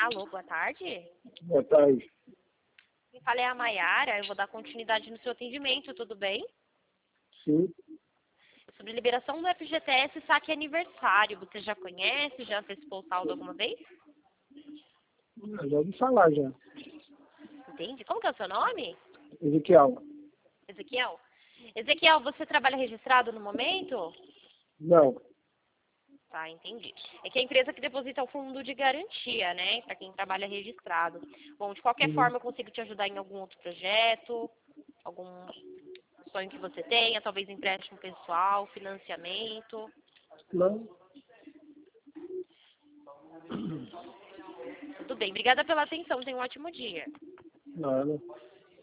Alô, boa tarde. Boa tarde. Quem fala é a Maiara, eu vou dar continuidade no seu atendimento, tudo bem? Sim, Sobre liberação do FGTS saque aniversário, você já conhece, já antecipou o saldo alguma vez? eu já ouvi falar já. Entende? Como que é o seu nome? Ezequiel. Ezequiel? Ezequiel, você trabalha registrado no momento? Não. Tá, entendi. É que a empresa que deposita o fundo de garantia, né? Para quem trabalha registrado. Bom, de qualquer Uhum. forma, eu consigo te ajudar em algum outro projeto, algum sonho que você tenha, talvez empréstimo pessoal, financiamento. Não. Tudo bem. Obrigada pela atenção. Tenha um ótimo dia. Nada.